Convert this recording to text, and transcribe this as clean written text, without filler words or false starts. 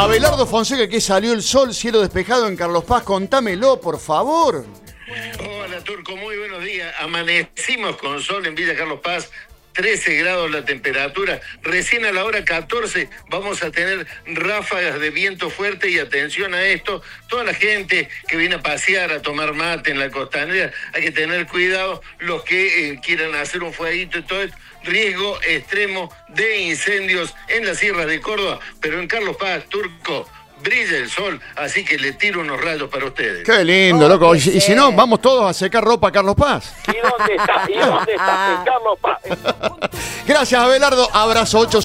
Abelardo Fonseca, que salió el sol, cielo despejado en Carlos Paz, contámelo, por favor. Hola, Turco, muy buenos días. Amanecimos con sol en Villa Carlos Paz, 13 grados la temperatura. Recién a la hora 14 vamos a tener ráfagas de viento fuerte y atención a esto. Toda la gente que viene a pasear, a tomar mate en la costanera, hay que tener cuidado. Los que quieran hacer un fueguito y todo esto. Riesgo extremo de incendios en las sierras de Córdoba, pero en Carlos Paz, Turco, brilla el sol, así que le tiro unos rayos para ustedes. Qué lindo, loco. Y si no, vamos todos a secar ropa a Carlos Paz. ¿Y dónde está? En Carlos Paz. Gracias, Abelardo. Abrazo 8.